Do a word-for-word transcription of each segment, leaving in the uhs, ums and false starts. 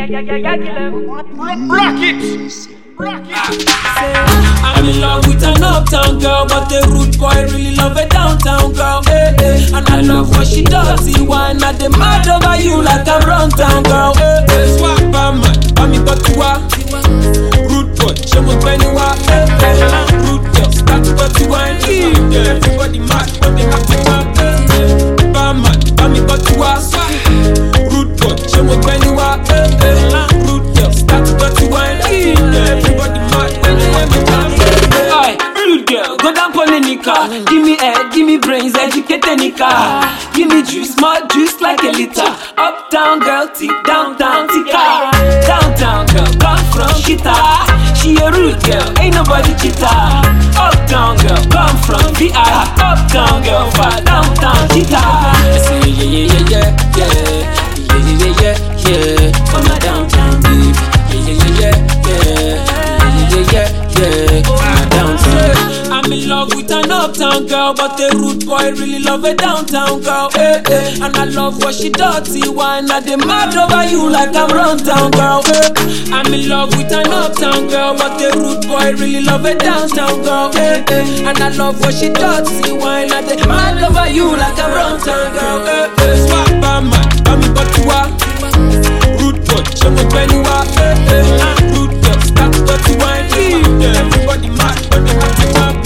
Rock it! Rock it! I'm in love with an uptown girl, but the rude boy really love a downtown girl. Hey, hey. And I love what she does. See why not the mad over you like a runtown girl. Hey, hey. Swap man, I'm in Batua. Rude boy, show me when you are. Hey, hey. Rude girl, start to what you want. Everybody mad, but they have to want. Hey, hey. Bam man, I'm in Batua. Rude boy, show me when you are. Hey, hey. Rude girl, start to what you want. Everybody mad when you want me down. Aye, rude girl, go down on the nika. Give me head, give me brains, educate the nika. Give me juice, more juice like a liter. Uptown girl, tick, downtown tika. Downtown girl, come from Kita. She a rude girl, ain't nobody cheater. Uptown girl, come from V I. Uptown girl, far downtown cheetah. I say yeah, yeah, yeah, yeah, yeah, yeah, yeah, yeah, yeah. For my downtown babe. Yeah, yeah, yeah, yeah, yeah, yeah, yeah, yeah. For my downtown. I'm in love with an uptown girl, but the rude boy really love a downtown girl. Hey, hey. And I love what she dirty. Why not they mad over you like I'm runtown girl? Hey. I'm in love with an uptown girl, but the rude boy really love a downtown girl. Hey, hey. And I love what she dirty. Why not they mad over you like I'm runtown girl? Hey, hey. Swap man, I'm in Batua. Rude boy, show me when you are. Hey, hey. Rude girl, start to dirty wine. Everybody mad, but they have to talk.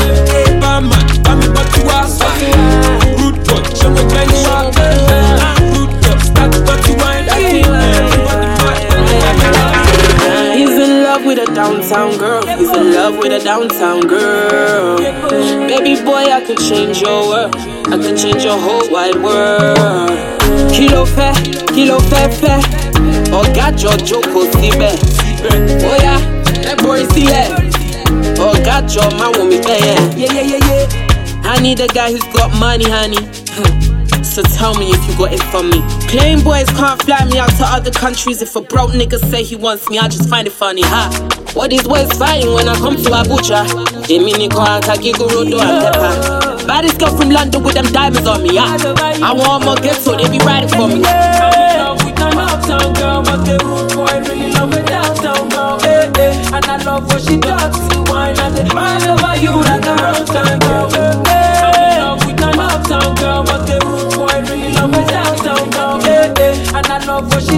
Bam man, bam me but you are. Rude boy, show me when you are. Rude girl, start to dirty wine. Everybody mad, but they have to talk. He's in love with a downtown girl. He's in love with a downtown girl. Baby boy, I could change your world. I could change your whole wide world. Kilo fair, kilo fair fair. Oh, got your joko sibe. Oh yeah, that boy see it. Oh, got your man with me there. Yeah, yeah, yeah, yeah. I need a guy who's got money, honey. So tell me if you got it from me. Plain boys can't fly me out to other countries. If a broke nigga say he wants me, I just find it funny, huh? What these boys fighting when I come to Abuja? They mean they can't take Rodo and Pepper. Baddest girl from London with them diamonds on me, yeah. I want more gifts so they be riding for me. I'm in love with an uptown girl, but the rude boy really love a downtown girl. Hey, hey. And I love what she does. See why not they mind over you like a runtown girl. Hey, I'm in love with an uptown girl, but the rude boy really love a downtown girl. Hey, hey. And I love what she